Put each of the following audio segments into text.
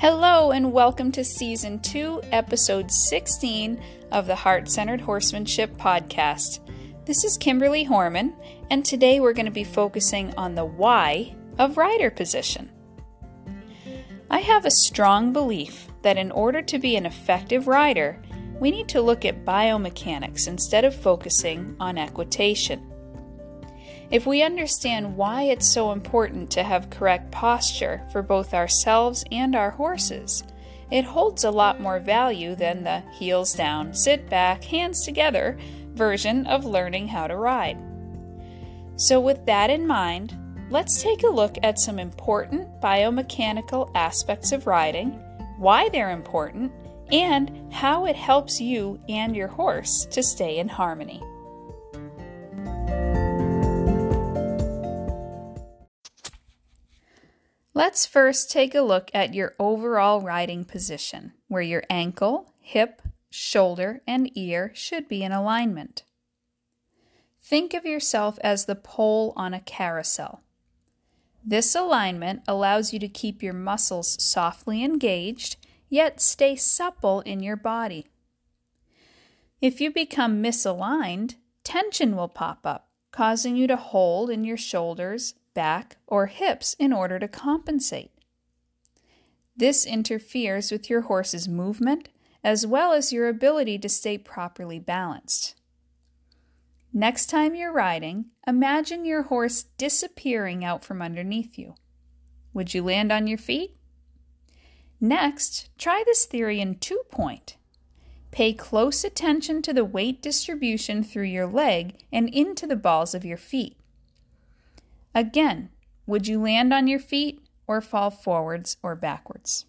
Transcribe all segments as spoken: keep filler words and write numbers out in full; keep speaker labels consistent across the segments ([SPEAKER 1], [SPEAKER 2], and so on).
[SPEAKER 1] Hello and welcome to Season two, Episode sixteen of the Heart-Centered Horsemanship Podcast. This is Kimberly Horman, and today we're going to be focusing on the why of rider position. I have a strong belief that in order to be an effective rider, we need to look at biomechanics instead of focusing on equitation. If we understand why it's so important to have correct posture for both ourselves and our horses, it holds a lot more value than the heels down, sit back, hands together version of learning how to ride. So with that in mind, let's take a look at some important biomechanical aspects of riding, why they're important, and how it helps you and your horse to stay in harmony. Let's first take a look at your overall riding position, where your ankle, hip, shoulder, and ear should be in alignment. Think of yourself as the pole on a carousel. This alignment allows you to keep your muscles softly engaged, yet stay supple in your body. If you become misaligned, tension will pop up, causing you to hold in your shoulders, back, or hips in order to compensate. This interferes with your horse's movement as well as your ability to stay properly balanced. Next time you're riding, imagine your horse disappearing out from underneath you. Would you land on your feet? Next, try this theory in two-point. Pay close attention to the weight distribution through your leg and into the balls of your feet. Again, would you land on your feet or fall forwards or backwards?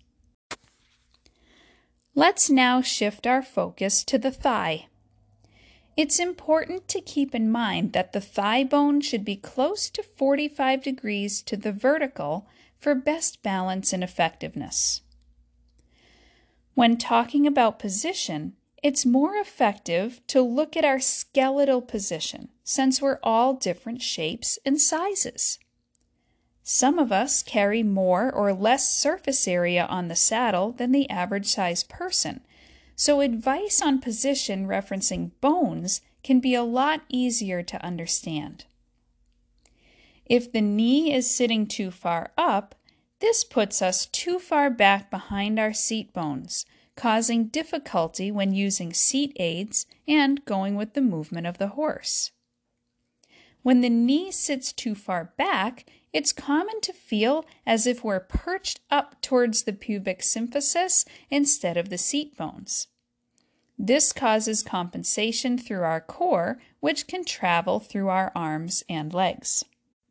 [SPEAKER 1] Let's now shift our focus to the thigh. It's important to keep in mind that the thigh bone should be close to forty-five degrees to the vertical for best balance and effectiveness. When talking about position, it's more effective to look at our skeletal position, since we're all different shapes and sizes. Some of us carry more or less surface area on the saddle than the average size person, so advice on position referencing bones can be a lot easier to understand. If the knee is sitting too far up, this puts us too far back behind our seat bones, causing difficulty when using seat aids and going with the movement of the horse. When the knee sits too far back, it's common to feel as if we're perched up towards the pubic symphysis instead of the seat bones. This causes compensation through our core, which can travel through our arms and legs.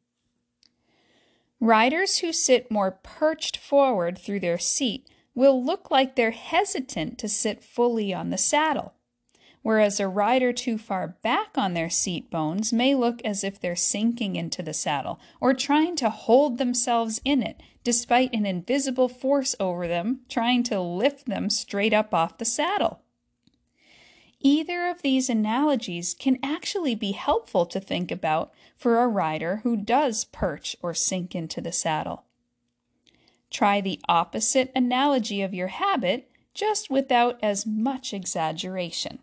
[SPEAKER 1] Riders who sit more perched forward through their seat will look like they're hesitant to sit fully on the saddle, whereas a rider too far back on their seat bones may look as if they're sinking into the saddle or trying to hold themselves in it despite an invisible force over them trying to lift them straight up off the saddle. Either of these analogies can actually be helpful to think about for a rider who does perch or sink into the saddle. Try the opposite analogy of your habit, just without as much exaggeration.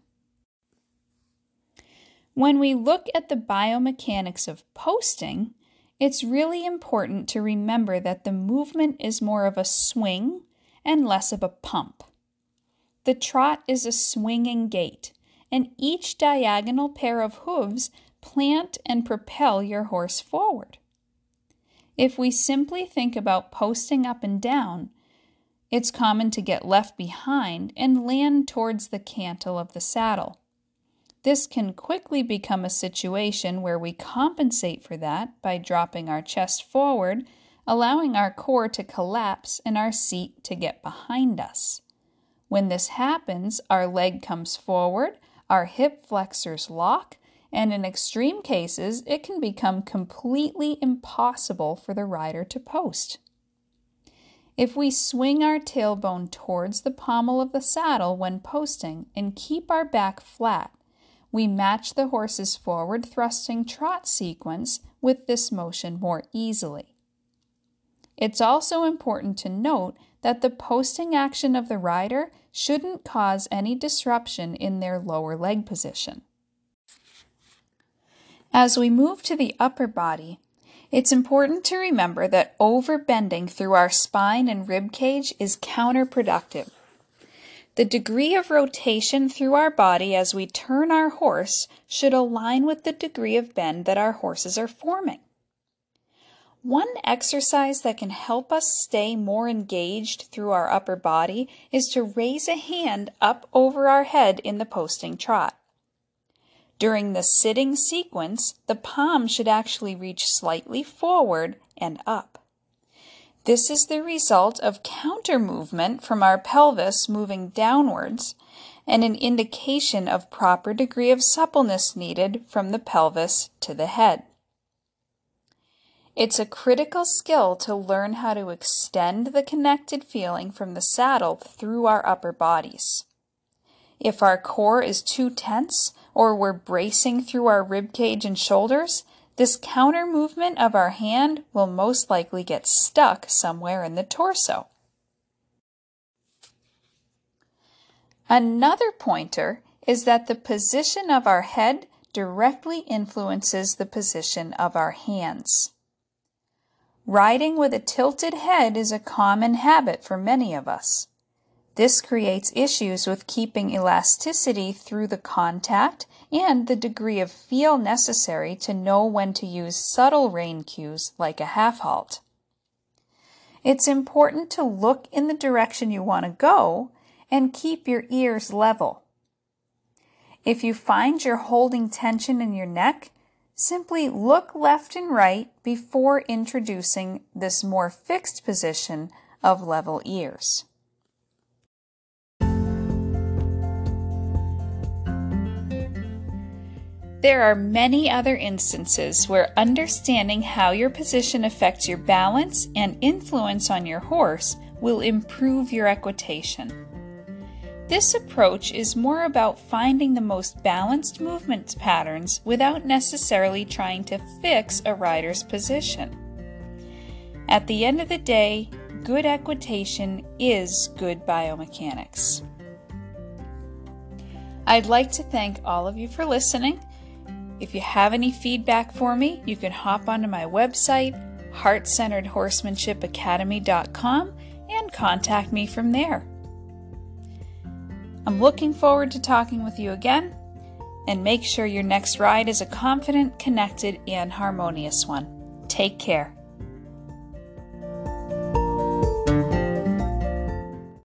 [SPEAKER 1] When we look at the biomechanics of posting, it's really important to remember that the movement is more of a swing and less of a pump. The trot is a swinging gait, and each diagonal pair of hooves plant and propel your horse forward. If we simply think about posting up and down, it's common to get left behind and land towards the cantle of the saddle. This can quickly become a situation where we compensate for that by dropping our chest forward, allowing our core to collapse and our seat to get behind us. When this happens, our leg comes forward, our hip flexors lock, and in extreme cases, it can become completely impossible for the rider to post. If we swing our tailbone towards the pommel of the saddle when posting and keep our back flat, we match the horse's forward thrusting trot sequence with this motion more easily. It's also important to note that the posting action of the rider shouldn't cause any disruption in their lower leg position. As we move to the upper body, it's important to remember that overbending through our spine and rib cage is counterproductive. The degree of rotation through our body as we turn our horse should align with the degree of bend that our horses are forming. One exercise that can help us stay more engaged through our upper body is to raise a hand up over our head in the posting trot. During the sitting sequence, the palm should actually reach slightly forward and up. This is the result of counter movement from our pelvis moving downwards and an indication of proper degree of suppleness needed from the pelvis to the head. It's a critical skill to learn how to extend the connected feeling from the saddle through our upper bodies. If our core is too tense or we're bracing through our rib cage and shoulders, this counter movement of our hand will most likely get stuck somewhere in the torso. Another pointer is that the position of our head directly influences the position of our hands. Riding with a tilted head is a common habit for many of us. This creates issues with keeping elasticity through the contact and the degree of feel necessary to know when to use subtle rein cues like a half halt. It's important to look in the direction you want to go and keep your ears level. If you find you're holding tension in your neck, simply look left and right before introducing this more fixed position of level ears. There are many other instances where understanding how your position affects your balance and influence on your horse will improve your equitation. This approach is more about finding the most balanced movement patterns without necessarily trying to fix a rider's position. At the end of the day, good equitation is good biomechanics. I'd like to thank all of you for listening. If you have any feedback for me, you can hop onto my website, heart centered horsemanship academy dot com, and contact me from there. I'm looking forward to talking with you again, and make sure your next ride is a confident, connected, and harmonious one. Take care.